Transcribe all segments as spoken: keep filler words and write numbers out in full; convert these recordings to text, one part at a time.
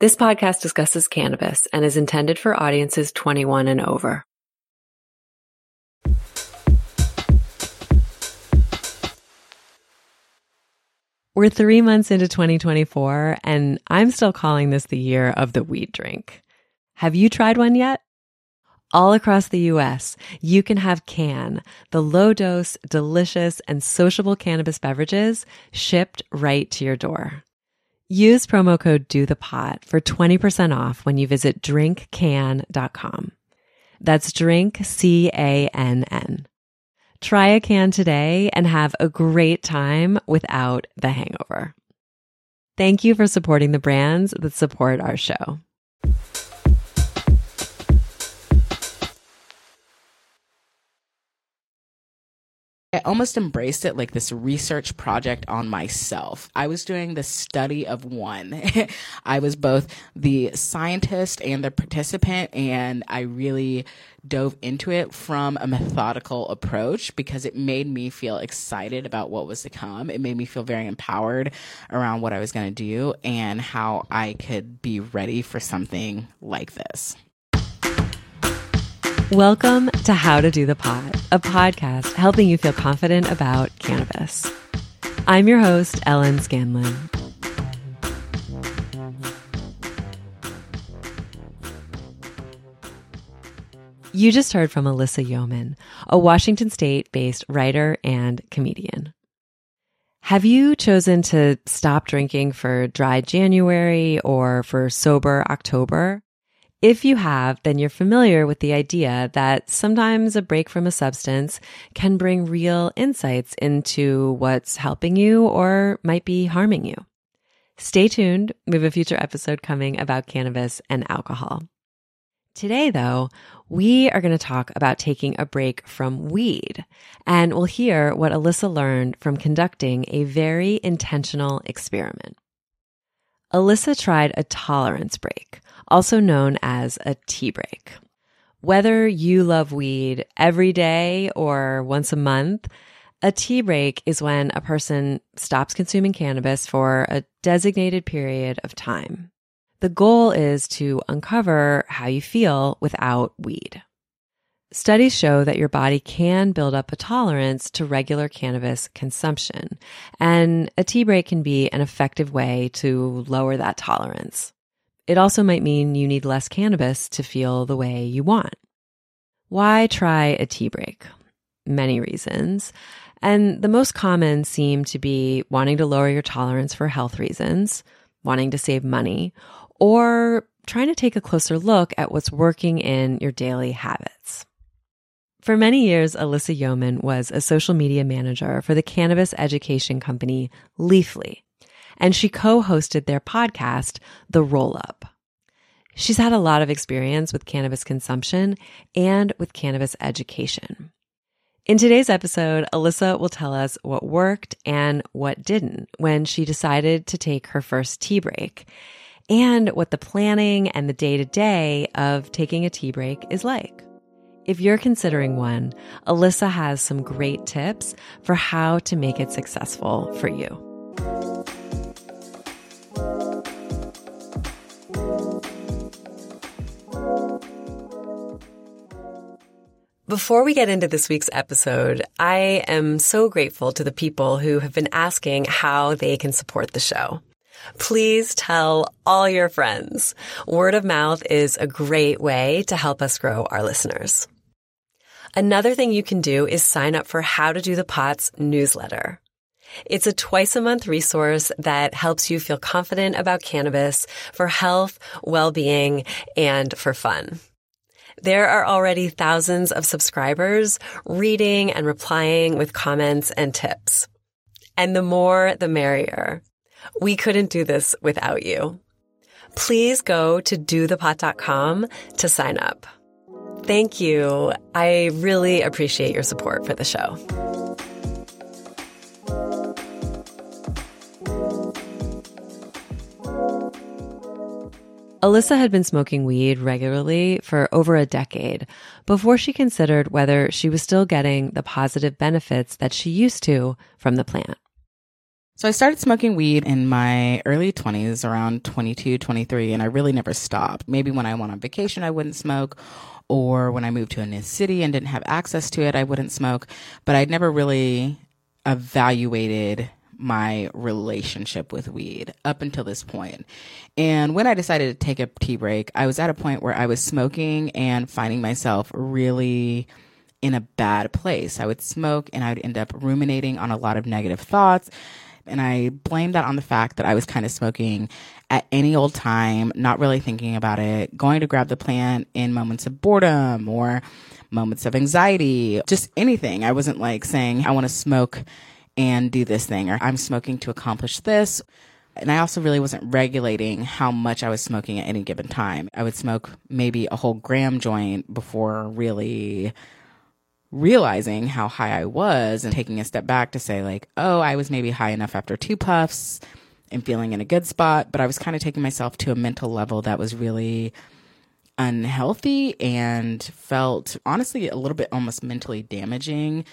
This podcast discusses cannabis and is intended for audiences twenty-one and over. We're three months into twenty twenty-four, and I'm still calling this the year of the weed drink. Have you tried one yet? All across the U S, you can have Cann, the low-dose, delicious, and sociable cannabis beverages shipped right to your door. Use promo code DOTHEPOT for twenty percent off when you visit drink cann dot com. That's drink, C A N N. Try a can today and have a great time without the hangover. Thank you for supporting the brands that support our show. I almost embraced it like this research project on myself. I was doing the study of one. I was both the scientist and the participant, and I really dove into it from a methodical approach because it made me feel excited about what was to come. It made me feel very empowered around what I was going to do and how I could be ready for something like this. Welcome to How to Do the Pot, a podcast helping you feel confident about cannabis. I'm your host, Ellen Scanlon. You just heard from Alyssa Yeoman, a Washington State-based writer and comedian. Have you chosen to stop drinking for dry January or for sober October? If you have, then you're familiar with the idea that sometimes a break from a substance can bring real insights into what's helping you or might be harming you. Stay tuned. We have a future episode coming about cannabis and alcohol. Today, though, we are going to talk about taking a break from weed, and we'll hear what Alyssa learned from conducting a very intentional experiment. Alyssa tried a tolerance break, also known as a tea break. Whether you love weed every day or once a month, a tea break is when a person stops consuming cannabis for a designated period of time. The goal is to uncover how you feel without weed. Studies show that your body can build up a tolerance to regular cannabis consumption, and a tea break can be an effective way to lower that tolerance. It also might mean you need less cannabis to feel the way you want. Why try a tea break? Many reasons. And the most common seem to be wanting to lower your tolerance for health reasons, wanting to save money, or trying to take a closer look at what's working in your daily habits. For many years, Alyssa Yeoman was a social media manager for the cannabis education company Leafly, and she co-hosted their podcast, The Roll Up. She's had a lot of experience with cannabis consumption and with cannabis education. In today's episode, Alyssa will tell us what worked and what didn't when she decided to take her first tea break, and what the planning and the day-to-day of taking a tea break is like. If you're considering one, Alyssa has some great tips for how to make it successful for you. Before we get into this week's episode, I am so grateful to the people who have been asking how they can support the show. Please tell all your friends. Word of mouth is a great way to help us grow our listeners. Another thing you can do is sign up for How to Do the Pot's newsletter. It's a twice-a-month resource that helps you feel confident about cannabis for health, well-being, and for fun. There are already thousands of subscribers reading and replying with comments and tips. And the more, the merrier. We couldn't do this without you. Please go to do the pot dot com to sign up. Thank you. I really appreciate your support for the show. Alyssa had been smoking weed regularly for over a decade before she considered whether she was still getting the positive benefits that she used to from the plant. So I started smoking weed in my early twenties, around twenty-two, twenty-three, and I really never stopped. Maybe when I went on vacation, I wouldn't smoke, or when I moved to a new city and didn't have access to it, I wouldn't smoke. But I'd never really evaluated my relationship with weed up until this point. And when I decided to take a tea break, I was at a point where I was smoking and finding myself really in a bad place. I would smoke and I would end up ruminating on a lot of negative thoughts. And I blamed that on the fact that I was kind of smoking at any old time, not really thinking about it, going to grab the plant in moments of boredom or moments of anxiety, just anything. I wasn't like saying, I want to smoke and do this thing, or I'm smoking to accomplish this. And I also really wasn't regulating how much I was smoking at any given time. I would smoke maybe a whole gram joint before really realizing how high I was and taking a step back to say like, oh, I was maybe high enough after two puffs and feeling in a good spot. But I was kind of taking myself to a mental level that was really unhealthy and felt honestly a little bit almost mentally damaging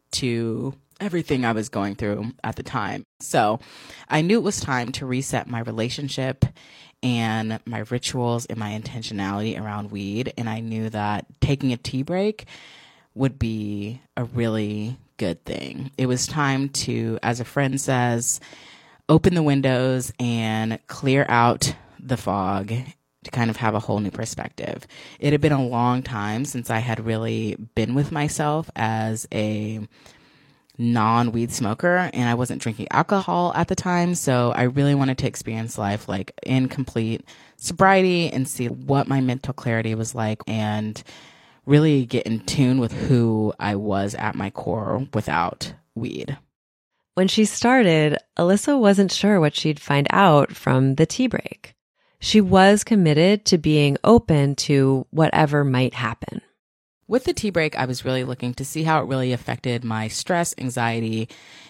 to everything I was going through at the time. So I knew it was time to reset my relationship and my rituals and my intentionality around weed. And I knew that taking a tea break would be a really good thing. It was time to, as a friend says, open the windows and clear out the fog to kind of have a whole new perspective. It had been a long time since I had really been with myself as a non-weed smoker, and I wasn't drinking alcohol at the time. So I really wanted to experience life like in complete sobriety and see what my mental clarity was like and really get in tune with who I was at my core without weed. When she started, Alyssa wasn't sure what she'd find out from the tea break. She was committed to being open to whatever might happen. With the tea break, I was really looking to see how it really affected my stress, anxiety,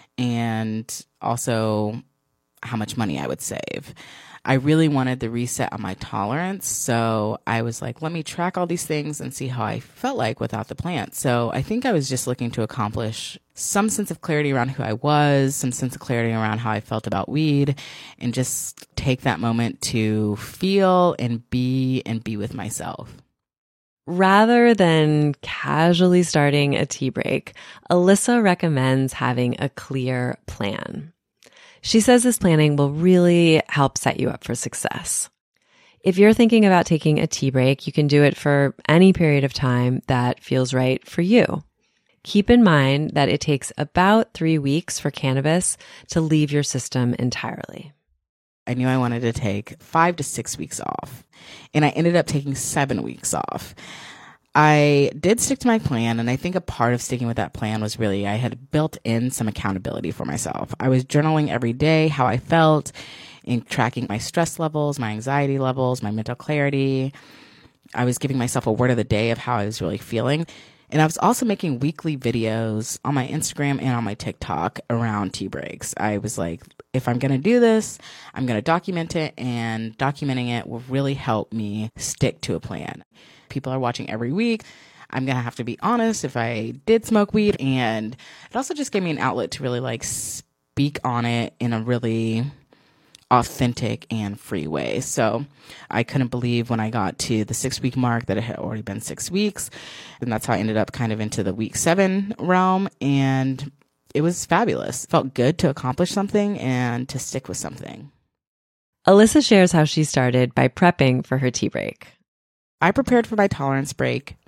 and also how much money I would save. I really wanted the reset on my tolerance. So I was like, let me track all these things and see how I felt like without the plant. So I think I was just looking to accomplish some sense of clarity around who I was, some sense of clarity around how I felt about weed, and just take that moment to feel and be and be with myself. Rather than casually starting a tea break, Alyssa recommends having a clear plan. She says this planning will really help set you up for success. If you're thinking about taking a tea break, you can do it for any period of time that feels right for you. Keep in mind that it takes about three weeks for cannabis to leave your system entirely. I knew I wanted to take five to six weeks off, and I ended up taking seven weeks off. I did stick to my plan, and I think a part of sticking with that plan was really I had built in some accountability for myself. I was journaling every day how I felt, in tracking my stress levels, my anxiety levels, my mental clarity. I was giving myself a word of the day of how I was really feeling. And I was also making weekly videos on my Instagram and on my TikTok around tea breaks. I was like, if I'm going to do this, I'm going to document it, and documenting it will really help me stick to a plan. People are watching every week. I'm going to have to be honest if I did smoke weed. And it also just gave me an outlet to really like speak on it in a really authentic and free way. So I couldn't believe when I got to the six week mark that it had already been six weeks. And that's how I ended up kind of into the week seven realm. And it was fabulous. It felt good to accomplish something and to stick with something. Alyssa shares how she started by prepping for her tea break. I prepared for my tolerance break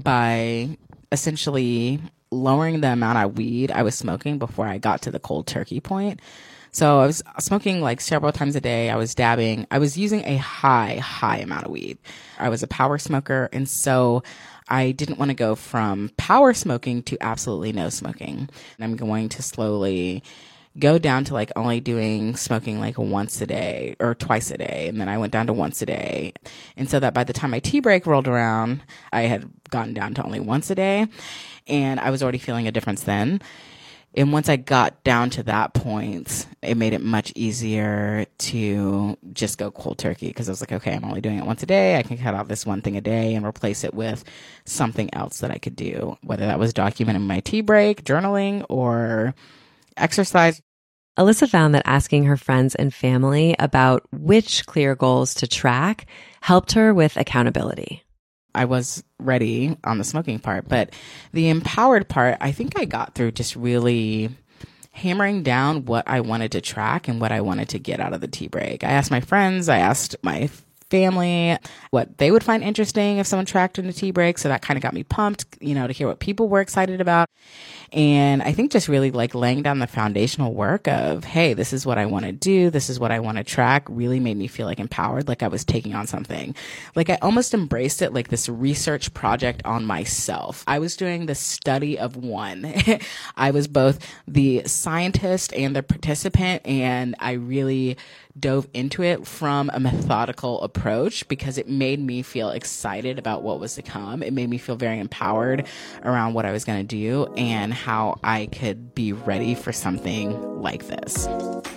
by essentially lowering the amount of weed I was smoking before I got to the cold turkey point. So I was smoking like several times a day. I was dabbing. I was using a high, high amount of weed. I was a power smoker. And so I didn't want to go from power smoking to absolutely no smoking. And I'm going to slowly go down to like only doing smoking like once a day or twice a day. And then I went down to once a day. And so that by the time my tea break rolled around, I had gotten down to only once a day, and I was already feeling a difference then. And once I got down to that point, it made it much easier to just go cold turkey, because I was like, okay, I'm only doing it once a day. I can cut out this one thing a day and replace it with something else that I could do, whether that was documenting my tea break, journaling, or exercise. Alyssa found that asking her friends and family about which clear goals to track helped her with accountability. I was ready on the smoking part, but the empowered part, I think I got through just really hammering down what I wanted to track and what I wanted to get out of the tea break. I asked my friends, I asked my family what they would find interesting if someone tracked in a tea break. So that kind of got me pumped, you know, to hear what people were excited about. And I think just really like laying down the foundational work of, hey, this is what I want to do. This is what I want to track really made me feel like empowered, like I was taking on something. Like I almost embraced it like this research project on myself. I was doing the study of one. I was both the scientist and the participant, and I really dove into it from a methodical approach because it made me feel excited about what was to come. It made me feel very empowered around what I was going to do and how I could be ready for something like this.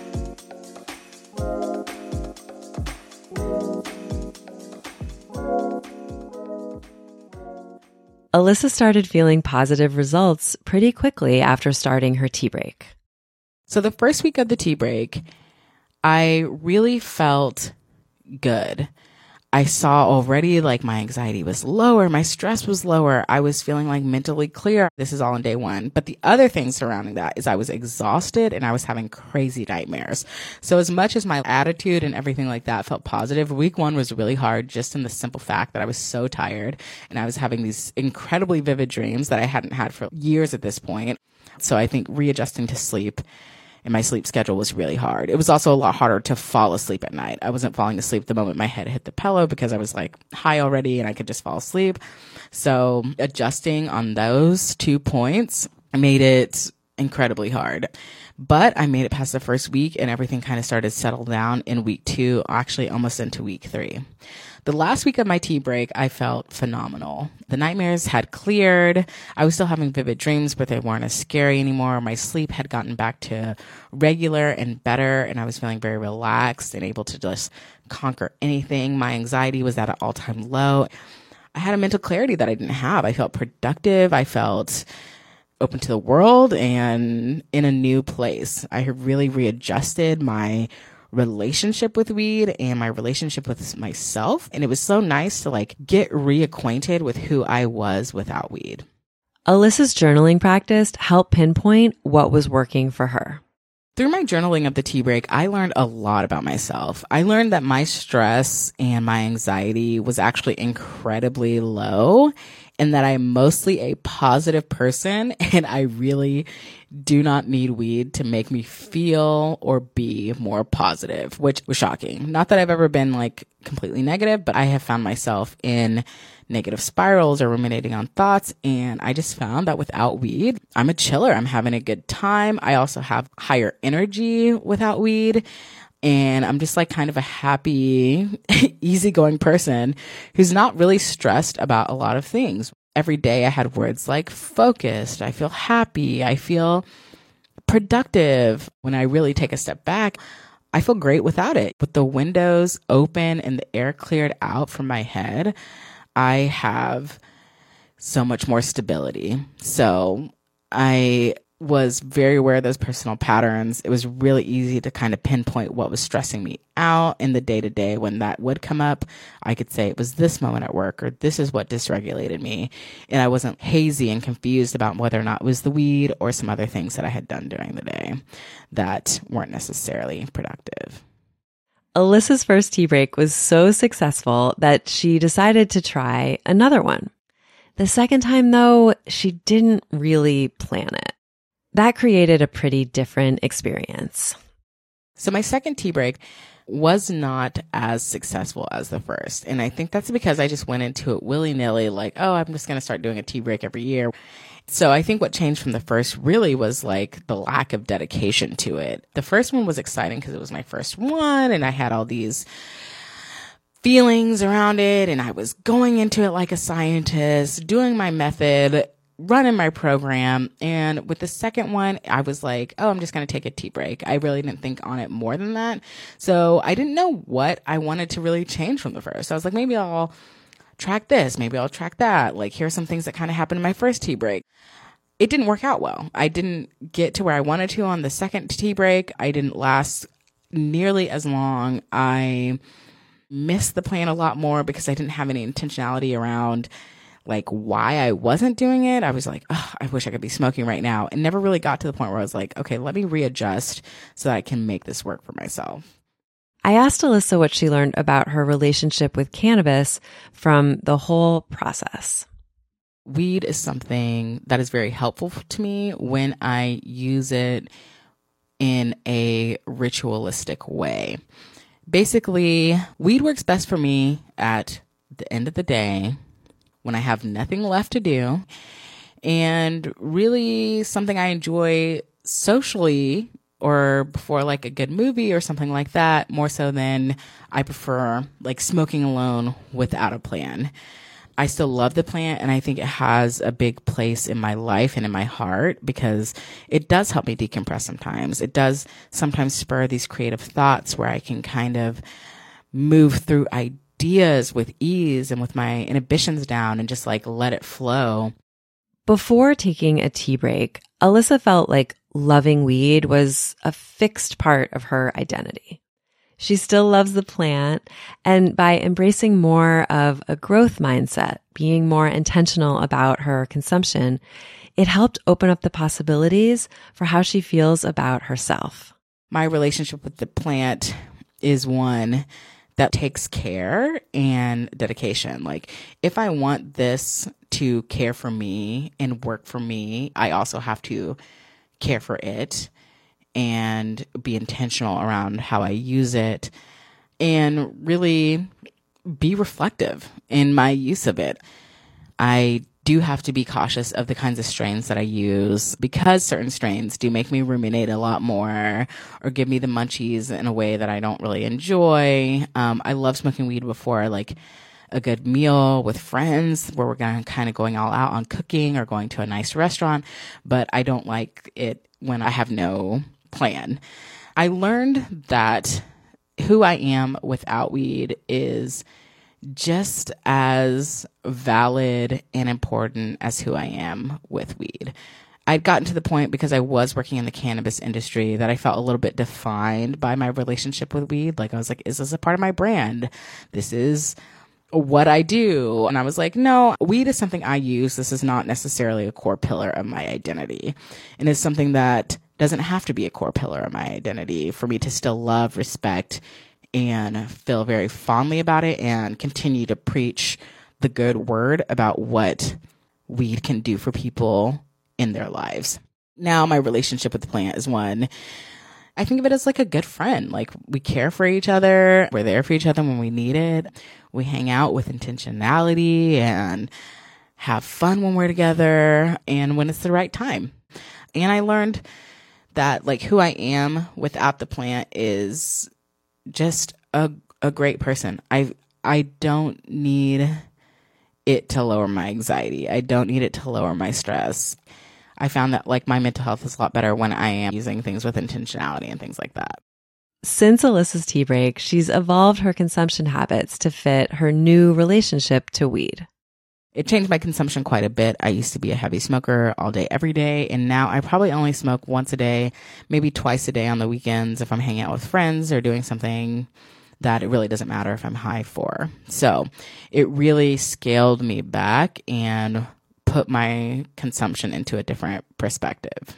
Alyssa started feeling positive results pretty quickly after starting her tea break. So the first week of the tea break, I really felt good. I saw already like my anxiety was lower, my stress was lower. I was feeling like mentally clear. This is all on day one. But the other thing surrounding that is I was exhausted and I was having crazy nightmares. So as much as my attitude and everything like that felt positive, week one was really hard just in the simple fact that I was so tired and I was having these incredibly vivid dreams that I hadn't had for years at this point. So I think readjusting to sleep and my sleep schedule was really hard. It was also a lot harder to fall asleep at night. I wasn't falling asleep the moment my head hit the pillow because I was like high already and I could just fall asleep. So adjusting on those two points made it incredibly hard. But I made it past the first week and everything kind of started to settle down in week two, actually almost into week three. The last week of my tea break, I felt phenomenal. The nightmares had cleared. I was still having vivid dreams, but they weren't as scary anymore. My sleep had gotten back to regular and better, and I was feeling very relaxed and able to just conquer anything. My anxiety was at an all-time low. I had a mental clarity that I didn't have. I felt productive. I felt open to the world and in a new place. I had really readjusted my relationship with weed and my relationship with myself. And it was so nice to like get reacquainted with who I was without weed. Alyssa's journaling practice helped pinpoint what was working for her. Through my journaling of the tea break, I learned a lot about myself. I learned that my stress and my anxiety was actually incredibly low and that I'm mostly a positive person and I really do not need weed to make me feel or be more positive, which was shocking. Not that I've ever been like completely negative, but I have found myself in negative spirals or ruminating on thoughts. And I just found that without weed, I'm a chiller. I'm having a good time. I also have higher energy without weed. And I'm just like kind of a happy, easygoing person who's not really stressed about a lot of things. Every day I had words like focused, I feel happy, I feel productive. When I really take a step back, I feel great without it. With the windows open and the air cleared out from my head, I have so much more stability. So I was very aware of those personal patterns. It was really easy to kind of pinpoint what was stressing me out in the day to day. When that would come up, I could say it was this moment at work or this is what dysregulated me. And I wasn't hazy and confused about whether or not it was the weed or some other things that I had done during the day that weren't necessarily productive. Alyssa's first tea break was so successful that she decided to try another one. The second time, though, she didn't really plan it. That created a pretty different experience. So my second tea break was not as successful as the first. And I think that's because I just went into it willy-nilly, like, oh, I'm just going to start doing a tea break every year. So I think what changed from the first really was like the lack of dedication to it. The first one was exciting because it was my first one and I had all these feelings around it and I was going into it like a scientist, doing my method, running my program. And with the second one, I was like, oh, I'm just going to take a tea break. I really didn't think on it more than that. So I didn't know what I wanted to really change from the first. I was like, maybe I'll track this. Maybe I'll track that. Like, here's some things that kind of happened in my first tea break. it didn't work out well. I didn't get to where I wanted to on the second tea break. I didn't last nearly as long. I missed the plan a lot more because I didn't have any intentionality around like why I wasn't doing it. I was like, oh, I wish I could be smoking right now, and never really got to the point where I was like, okay, let me readjust so that I can make this work for myself. I asked Alyssa what she learned about her relationship with cannabis from the whole process. Weed is something that is very helpful to me when I use it in a ritualistic way. Basically, weed works best for me at the end of the day when I have nothing left to do, and really something I enjoy socially or before like a good movie or something like that, more so than I prefer like smoking alone without a plan. I still love the plant, and I think it has a big place in my life and in my heart because it does help me decompress sometimes. It does sometimes spur these creative thoughts where I can kind of move through ideas with ease and with my inhibitions down and just like let it flow. Before taking a tea break, Alyssa felt like loving weed was a fixed part of her identity. She still loves the plant, and by embracing more of a growth mindset, being more intentional about her consumption, it helped open up the possibilities for how she feels about herself. My relationship with the plant is one that takes care and dedication. Like, if I want this to care for me and work for me, I also have to care for it and be intentional around how I use it and really be reflective in my use of it. I do have to be cautious of the kinds of strains that I use because certain strains do make me ruminate a lot more or give me the munchies in a way that I don't really enjoy. Um, I love smoking weed before like a good meal with friends where we're gonna kind of going all out on cooking or going to a nice restaurant, but I don't like it when I have no plan. I learned that who I am without weed is just as valid and important as who I am with weed. I'd gotten to the point because I was working in the cannabis industry that I felt a little bit defined by my relationship with weed. Like I was like, is this a part of my brand? This is what I do. And I was like, no, weed is something I use. This is not necessarily a core pillar of my identity. And it's something that doesn't have to be a core pillar of my identity for me to still love, respect, and feel very fondly about it and continue to preach the good word about what weed can do for people in their lives. Now my relationship with the plant is one, I think of it as like a good friend. Like we care for each other. We're there for each other when we need it. We hang out with intentionality and have fun when we're together and when it's the right time. And I learned that like who I am without the plant is just a a great person. I I don't need it to lower my anxiety. I don't need it to lower my stress. I found that like my mental health is a lot better when I am using things with intentionality and things like that. Since Alyssa's tea break, she's evolved her consumption habits to fit her new relationship to weed. It changed my consumption quite a bit. I used to be a heavy smoker all day, every day. And now I probably only smoke once a day, maybe twice a day on the weekends if I'm hanging out with friends or doing something that it really doesn't matter if I'm high for. So it really scaled me back and put my consumption into a different perspective.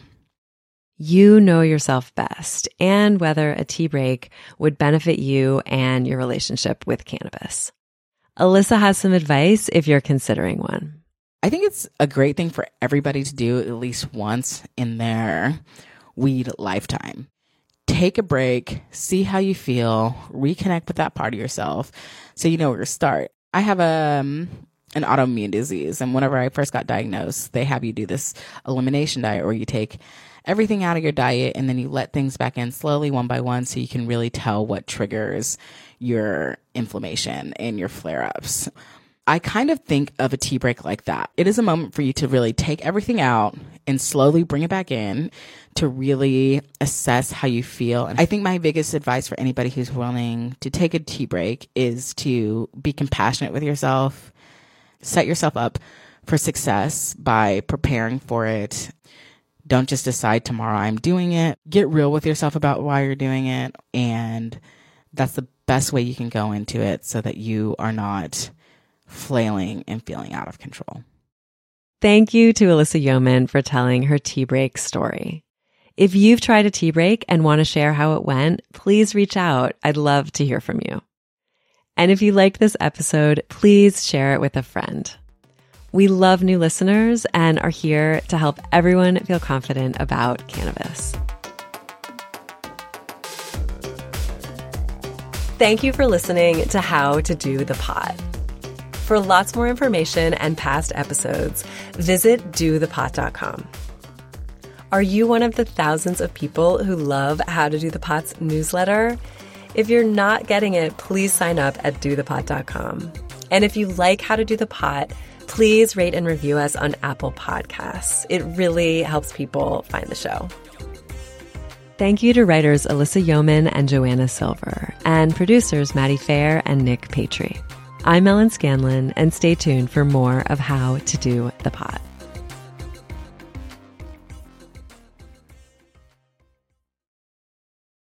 You know yourself best and whether a tea break would benefit you and your relationship with cannabis. Alyssa has some advice if you're considering one. I think it's a great thing for everybody to do at least once in their weed lifetime. Take a break, see how you feel, reconnect with that part of yourself so you know where to start. I have a, um, an autoimmune disease, and whenever I first got diagnosed, they have you do this elimination diet where you take everything out of your diet and then you let things back in slowly one by one so you can really tell what triggers your inflammation and your flare-ups. I kind of think of a tea break like that. It is a moment for you to really take everything out and slowly bring it back in to really assess how you feel. And I think my biggest advice for anybody who's willing to take a tea break is to be compassionate with yourself, set yourself up for success by preparing for it. Don't just decide tomorrow I'm doing it. Get real with yourself about why you're doing it. And that's the best way you can go into it so that you are not flailing and feeling out of control. Thank you to Alyssa Yeoman for telling her tea break story. If you've tried a tea break and want to share how it went, please reach out. I'd love to hear from you. And if you liked this episode, please share it with a friend. We love new listeners and are here to help everyone feel confident about cannabis. Thank you for listening to How to Do the Pot. For lots more information and past episodes, visit do the pot dot com. Are you one of the thousands of people who love How to Do the Pot's newsletter? If you're not getting it, please sign up at do the pot dot com. And if you like How to Do the Pot, please rate and review us on Apple Podcasts. It really helps people find the show. Thank you to writers Alyssa Yeoman and Joanna Silver, and producers Maddie Fair and Nick Patry. I'm Ellen Scanlon, and stay tuned for more of How to Do the Pot.